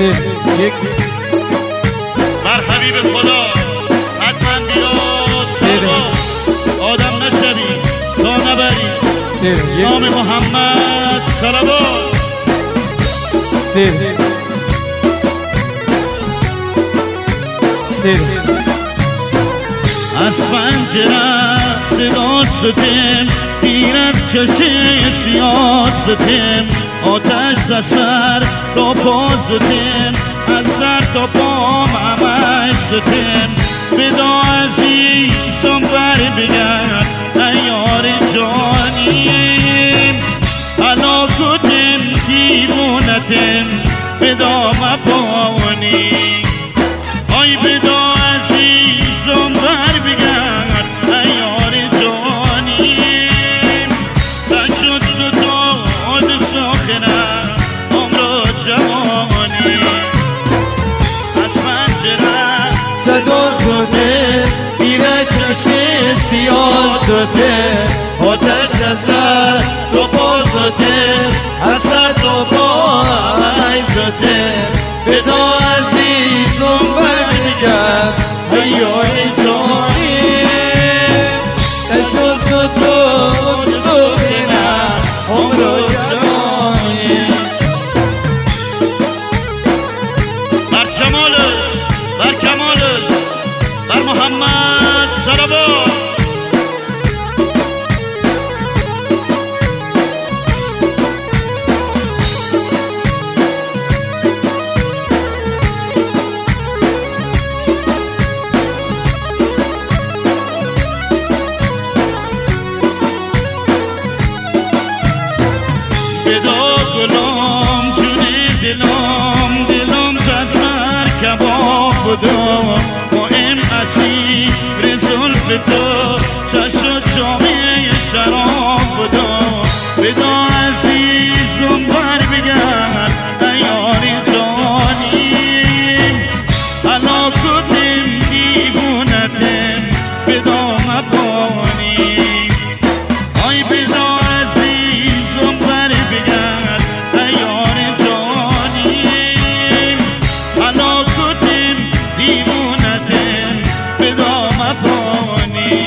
یک بر حبیب خدا حتما بیا سربا آدم نشوی تا نبری نام محمد صلوات از پنجره صدا ستم گیرد چشه سیاه ستم آتش تا سر تا پا ستم از سر تا پا همش ستم بدا عزیزم بر بگرد ایار جانیم حالا کتم دیوونتم بدا مپانی آی بدا عزیزم بر بگرد ایار جانیم نشد ستاد ساخنم عمر جوانی از پنجره صدا زده گیره چشه سیاه زده آتش نظر تو پا زده حسد تو پا ای زده بدا عزیزم برمیگرد ایای جانی نشد تو سخنم عمر جوانی بر جمالش بر کمالش بر محمد صلوات بدا گلام جون دلام دلام زد کباب بودم مهم اسیر زلف تو چشم جامعه شراب بودم بدا عزیزم بر بگرد ایار جانیم حالا کتم دیوونتم بدا مپانی آی بدا عزیزم بر بگرد ایار جانیم حالا کتم دیوونتم بدا مپانی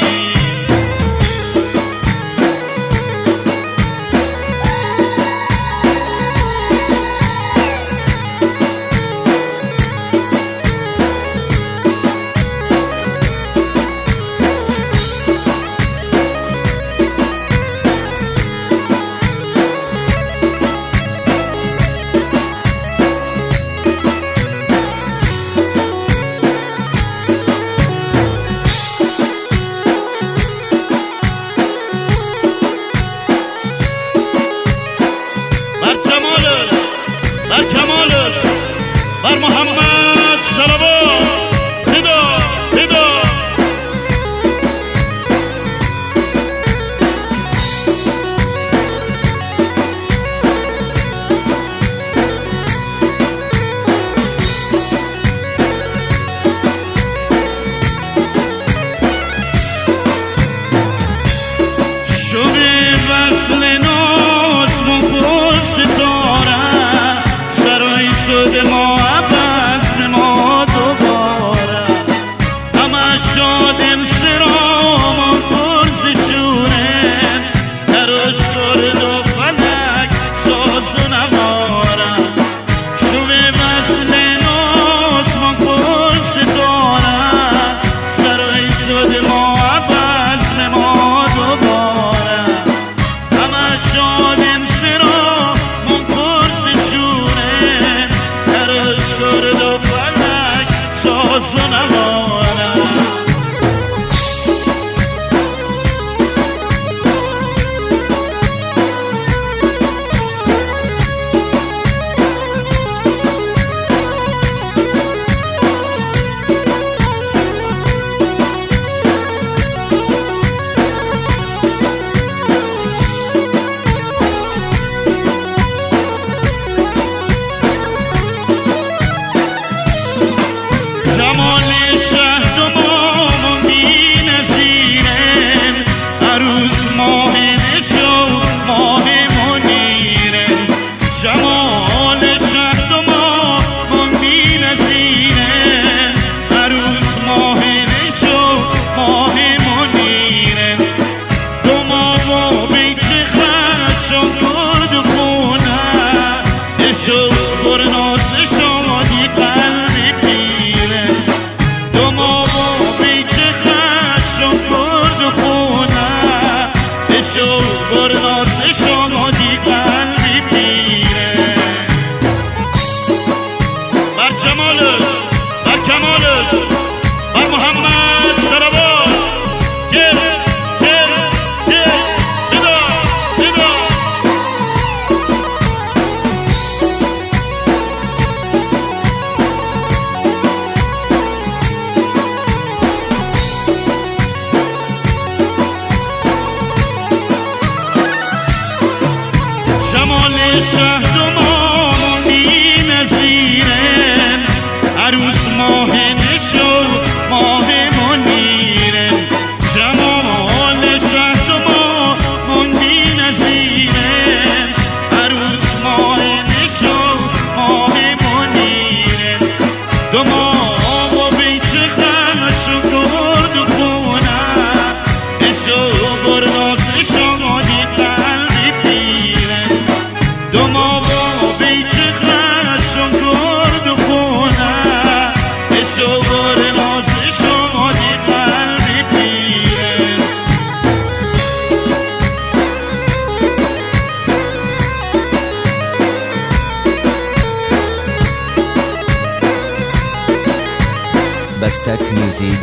بر جمالش بر کمالش بر محمد صلوات بدا بدا شده وصل ناز من ستاره سرای شده ما عباس به ما دوباره همه شادم سرام پرز شوره درش کرد و فلک ساز و نواره شده وصل ناز من ستاره سرای شده ما عباس به ما دوباره همه شادم سرا من پرز شوره جمالش بر کمالش بر محمد سرابا گل گل گل بدا بدا جمال شهر ما بی نظیره عروس ماه نشو ماه منیره جمال شهر ما بی نظیره عروس ماه نشو ماه منیره دو ماه و بیچه خش و گرد و خونه نشو برناز نشو مادی قلبی پیره دو ماه و بیچه خش و گرد و خونه نشو برناز نشو مادی قلبی پیره Bastak Music.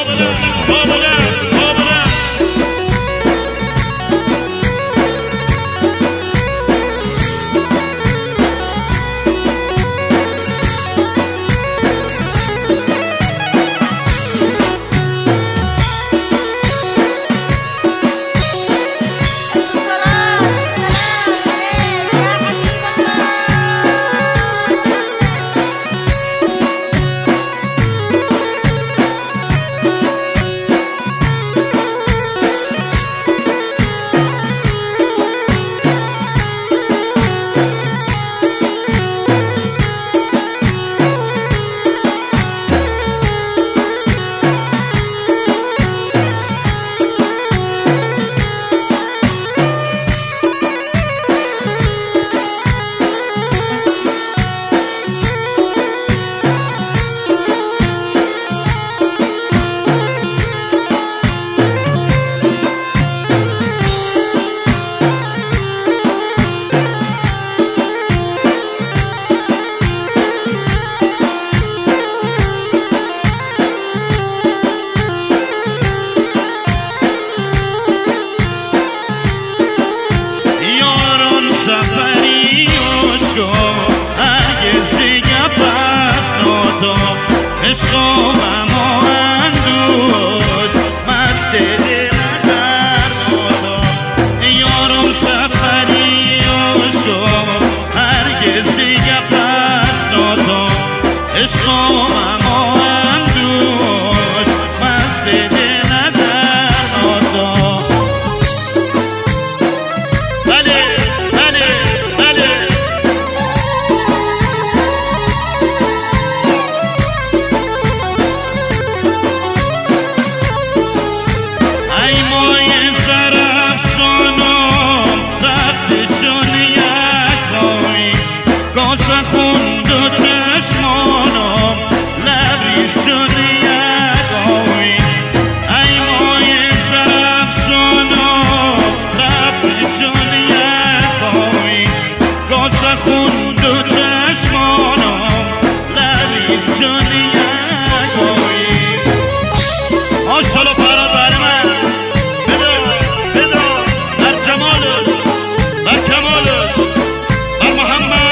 سفری عشقا هرگز دیگه پس ناتا عشقا اما اندوش مست دل در ناتا یارم سفری عشقا هرگز دیگه پس ناتا عشقا اما اندوش مست دل در ناتا خوند و چشمانم لبریز جون یک آویز ای مای زرفشانم رفتش جون یک آویز گاز خوند و چشمانم لبریز جون یک آویز آشالا فراد بر من بدا بدا در جمالش بر کمالش بر محمد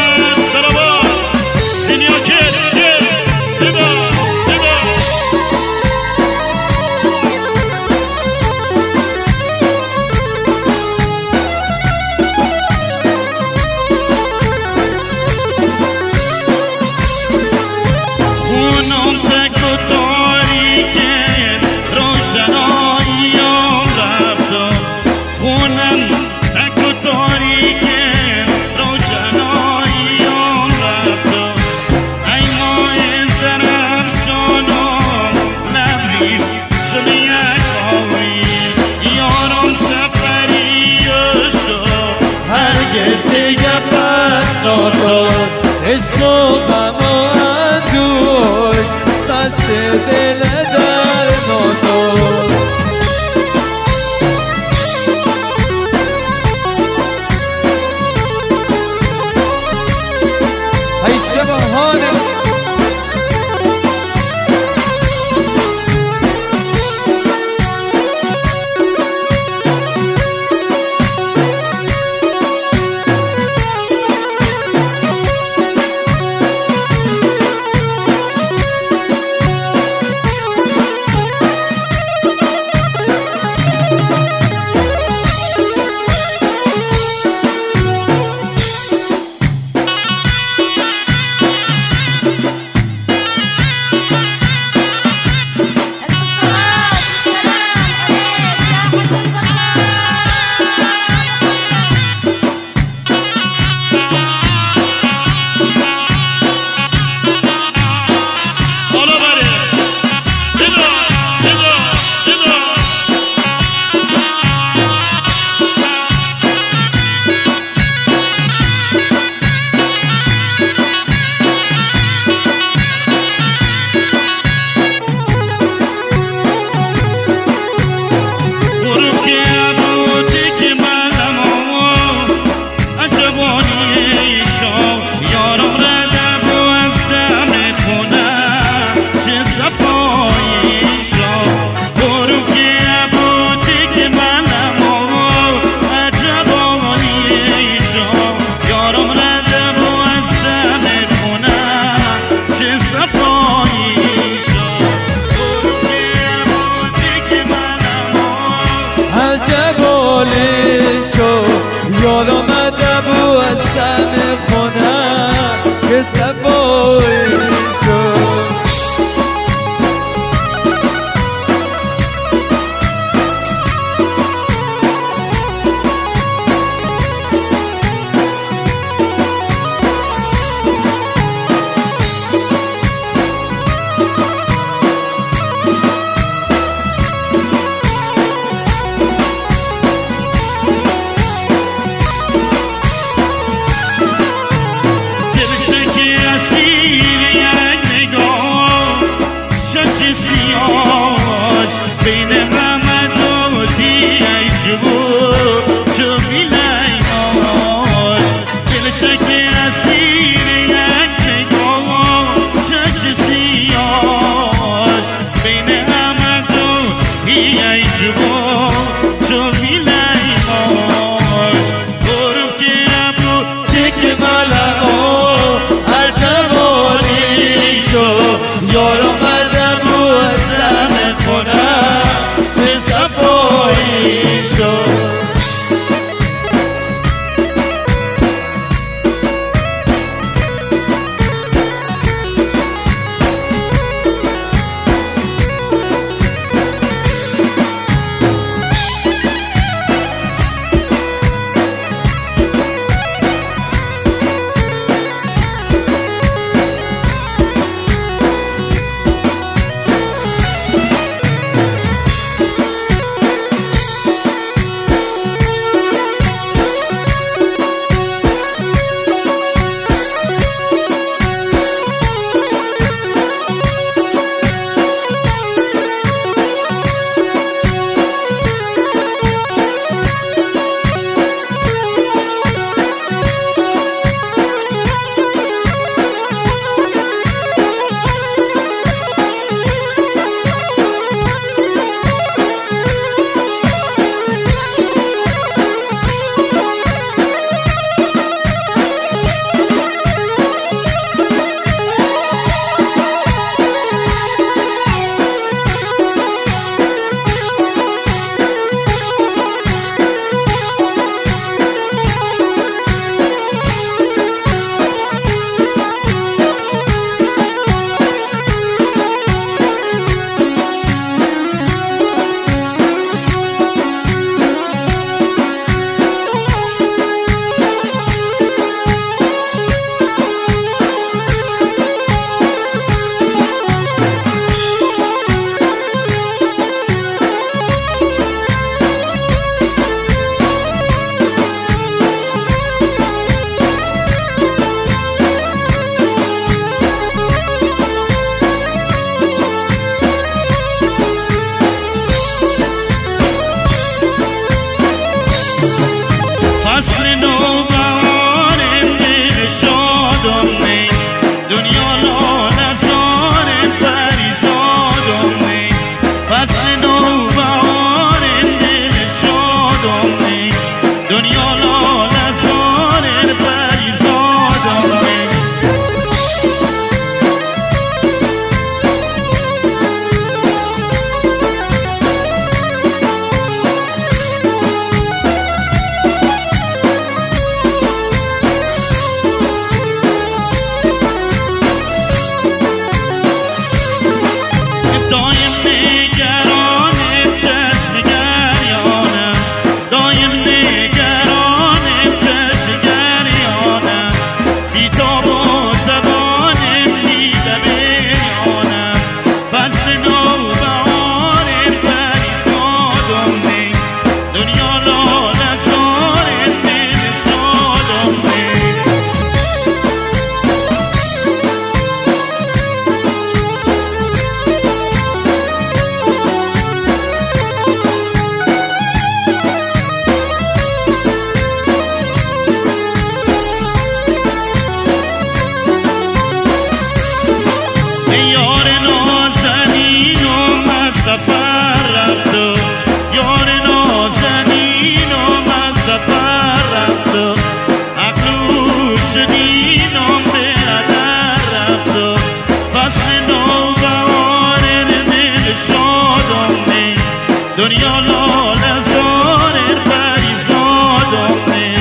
رفت فصل نوبهار دل شادمه دنیا لاله زار پریزادمه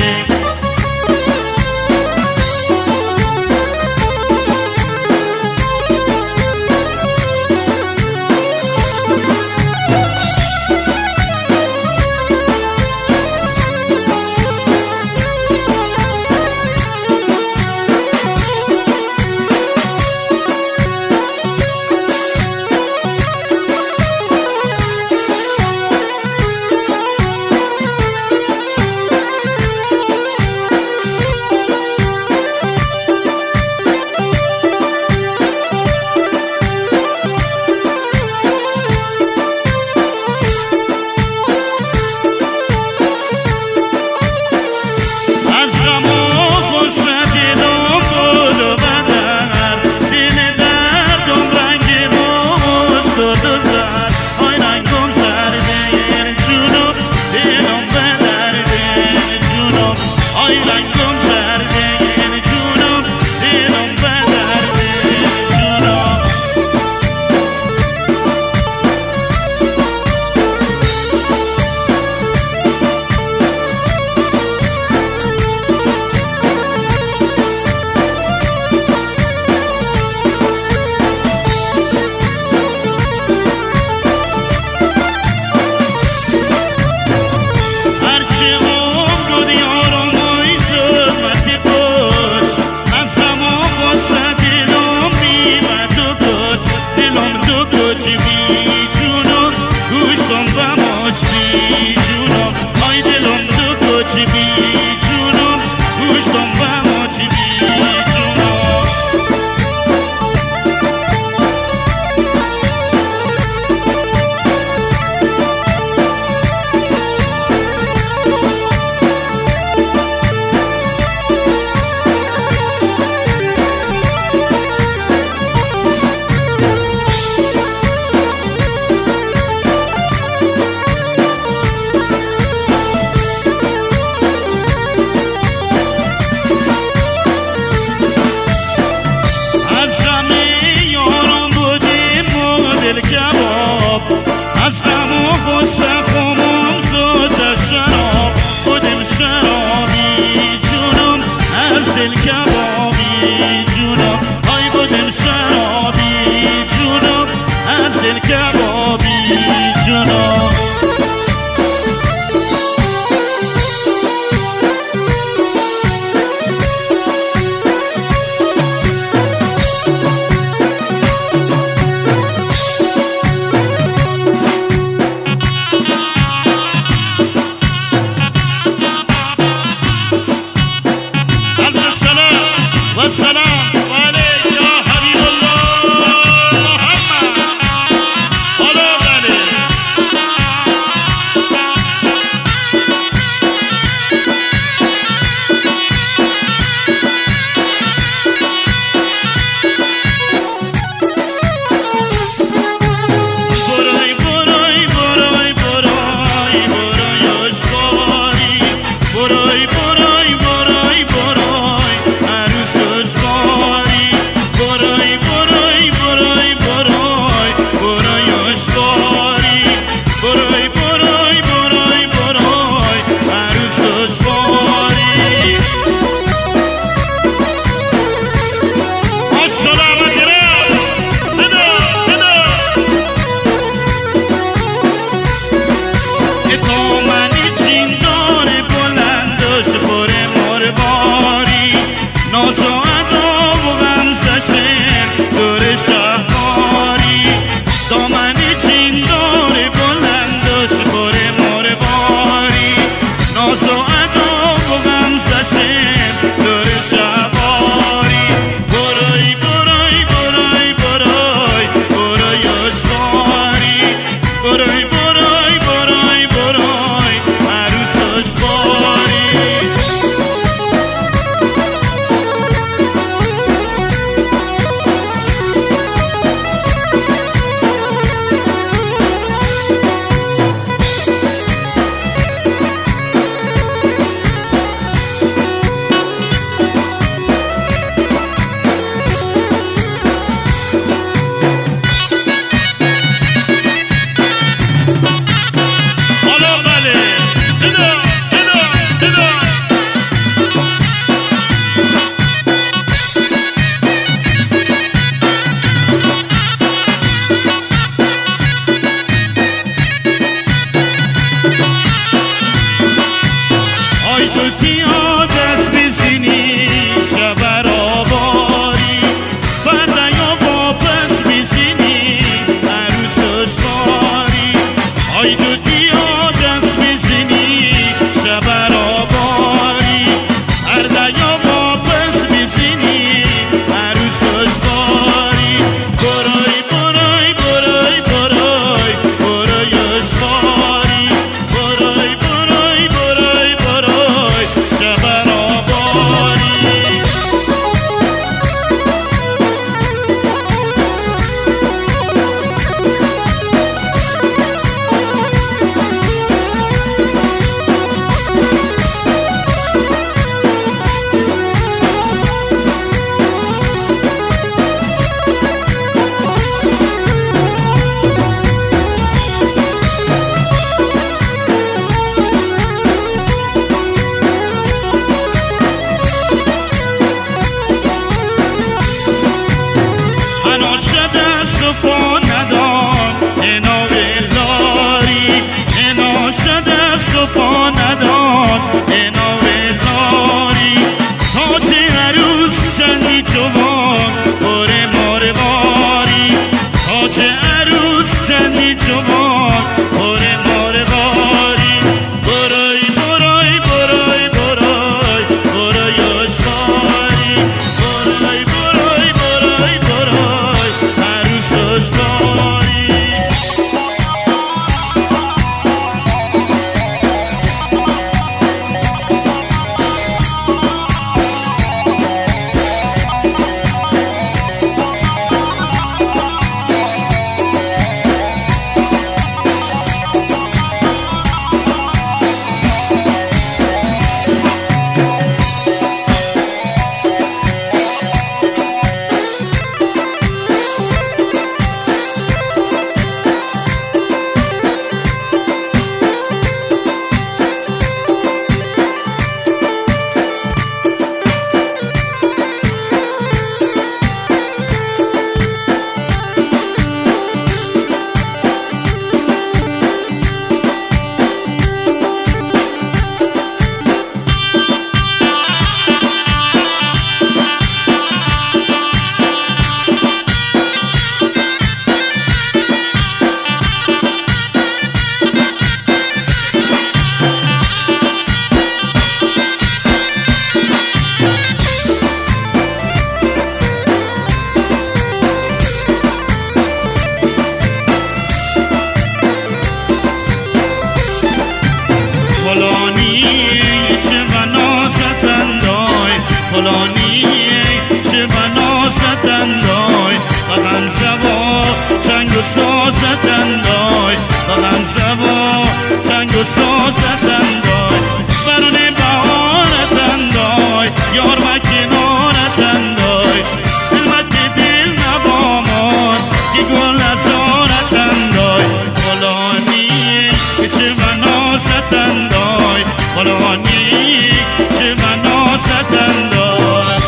فلانی چه بنا زدندای و غمزبا چنگ و سازدندای و غمزبا چنگ و سازدندای برانه بهارتندای یار و کنارتندای علمت دل نبامان که گل ازارتندای فلانی چه بنا زدندای فلانی چه بنا زدندای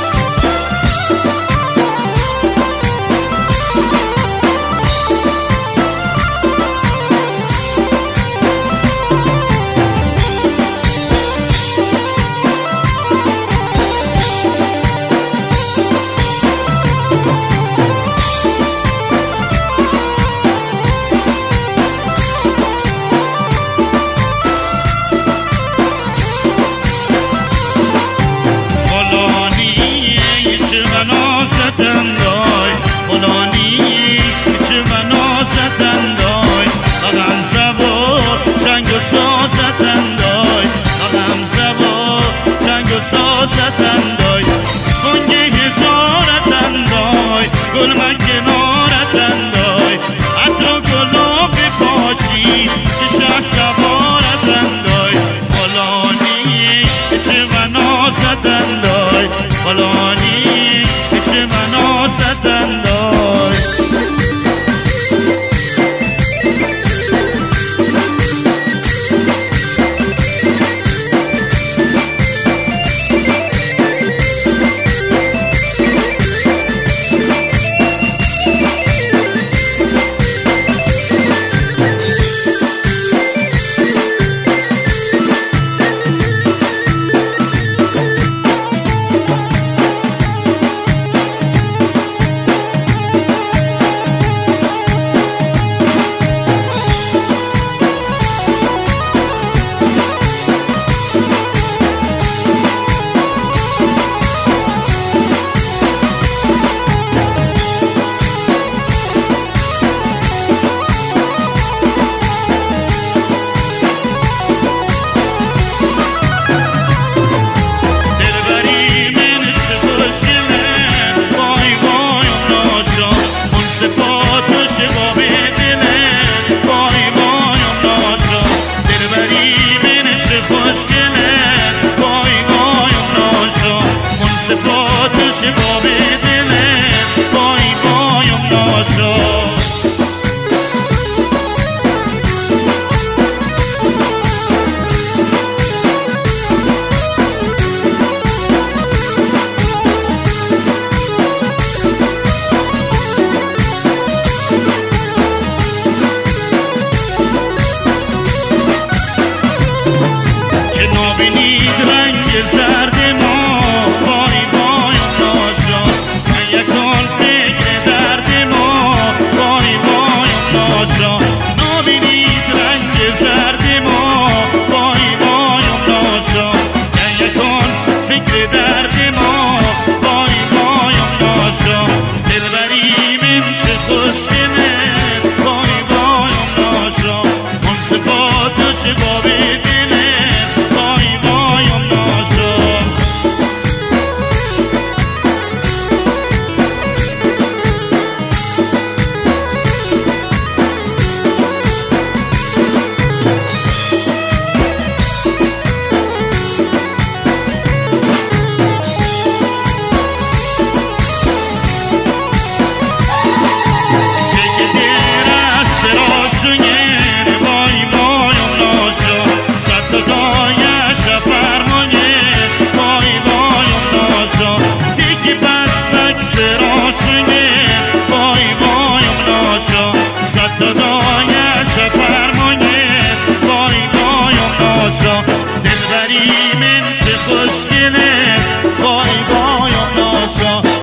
فلانی چه بنا زدندای و غمزبا چنگ و سازدندای و غمزبا چنگ و سازدندای بانگ هزارتندای گل